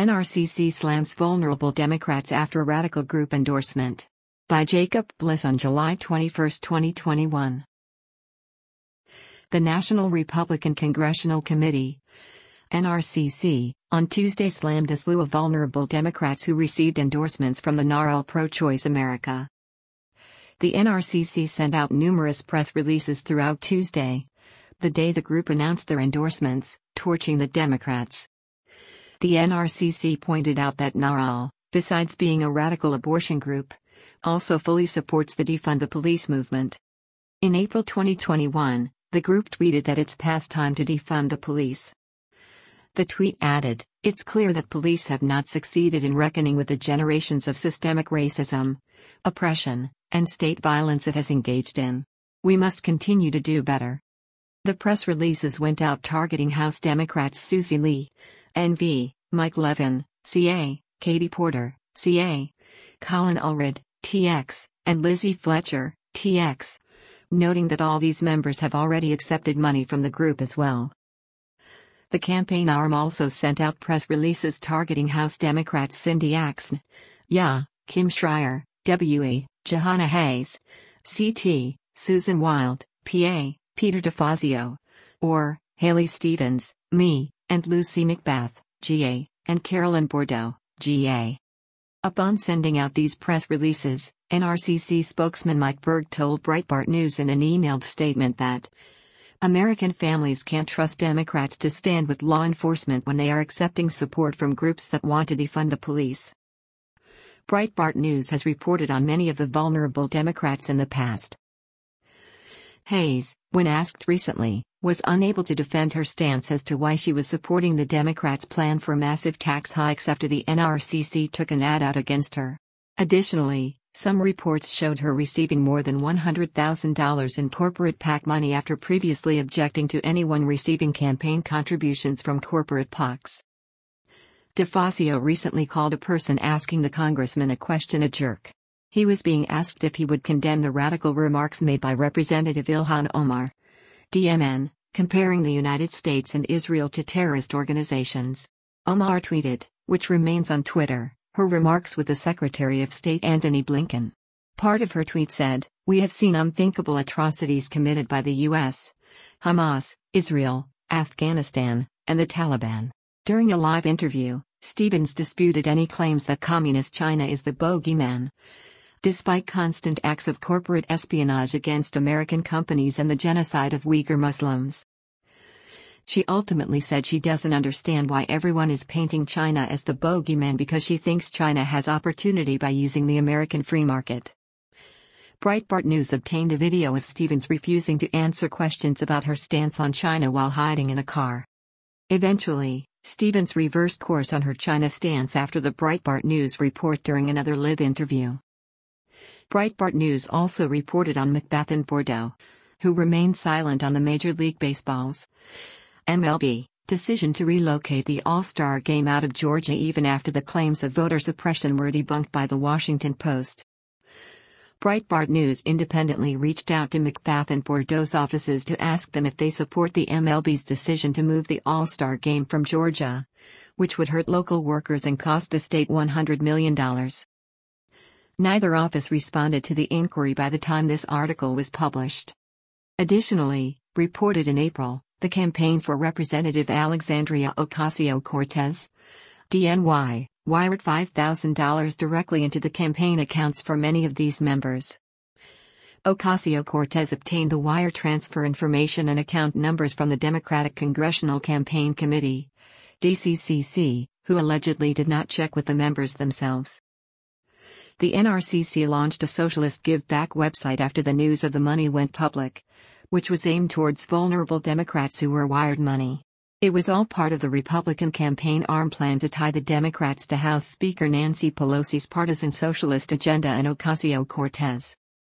NRCC slams vulnerable Democrats after radical group endorsement. By Jacob Bliss on July 21, 2021. The National Republican Congressional Committee, NRCC, on Tuesday slammed a slew of vulnerable Democrats who received endorsements from the NARAL Pro-Choice America. The NRCC sent out numerous press releases throughout Tuesday, the day the group announced their endorsements, torching the Democrats. The NRCC pointed out that NARAL, besides being a radical abortion group, also fully supports the Defund the Police movement. In April 2021, the group tweeted that it's past time to defund the police. The tweet added, "It's clear that police have not succeeded in reckoning with the generations of systemic racism, oppression, and state violence it has engaged in. We must continue to do better." The press releases went out targeting House Democrats Susie Lee, NV, Mike Levin, CA, Katie Porter, CA, Colin Allred, TX, and Lizzie Fletcher, TX, noting that all these members have already accepted money from the group as well. The campaign arm also sent out press releases targeting House Democrats Cindy Axne, YA, Kim Schreier, WE, Jahana Hayes, CT, Susan Wild, PA, Peter DeFazio, or Haley Stevens, ME, and Lucy McBath, GA, and Carolyn Bordeaux, GA. Upon sending out these press releases, NRCC spokesman Mike Berg told Breitbart News in an emailed statement that American families can't trust Democrats to stand with law enforcement when they are accepting support from groups that want to defund the police. Breitbart News has reported on many of the vulnerable Democrats in the past. Hayes, when asked recently, was unable to defend her stance as to why she was supporting the Democrats' plan for massive tax hikes after the NRCC took an ad out against her. Additionally, some reports showed her receiving more than $100,000 in corporate PAC money after previously objecting to anyone receiving campaign contributions from corporate PACs. DeFazio recently called a person asking the congressman a question a jerk. He was being asked if he would condemn the radical remarks made by Representative Ilhan Omar, DMN, comparing the United States and Israel to terrorist organizations. Omar tweeted, which remains on Twitter, her remarks with the Secretary of State Antony Blinken. Part of her tweet said, "We have seen unthinkable atrocities committed by the U.S., Hamas, Israel, Afghanistan, and the Taliban." During a live interview, Stevens disputed any claims that Communist China is the bogeyman. Despite constant acts of corporate espionage against American companies and the genocide of Uyghur Muslims. She ultimately said she doesn't understand why everyone is painting China as the bogeyman because she thinks China has opportunity by using the American free market. Breitbart News obtained a video of Stevens refusing to answer questions about her stance on China while hiding in a car. Eventually, Stevens reversed course on her China stance after the Breitbart News report during another live interview. Breitbart News also reported on McBath and Bordeaux, who remained silent on the Major League Baseball's MLB decision to relocate the All-Star Game out of Georgia even after the claims of voter suppression were debunked by The Washington Post. Breitbart News independently reached out to McBath and Bordeaux's offices to ask them if they support the MLB's decision to move the All-Star Game from Georgia, which would hurt local workers and cost the state $100 million. Neither office responded to the inquiry by the time this article was published. Additionally, reported in April, the campaign for Representative Alexandria Ocasio-Cortez, DNY, wired $5,000 directly into the campaign accounts for many of these members. Ocasio-Cortez obtained the wire transfer information and account numbers from the Democratic Congressional Campaign Committee, DCCC, who allegedly did not check with the members themselves. The NRCC launched a socialist give-back website after the news of the money went public, which was aimed towards vulnerable Democrats who were wired money. It was all part of the Republican campaign arm plan to tie the Democrats to House Speaker Nancy Pelosi's partisan socialist agenda and Ocasio-Cortez.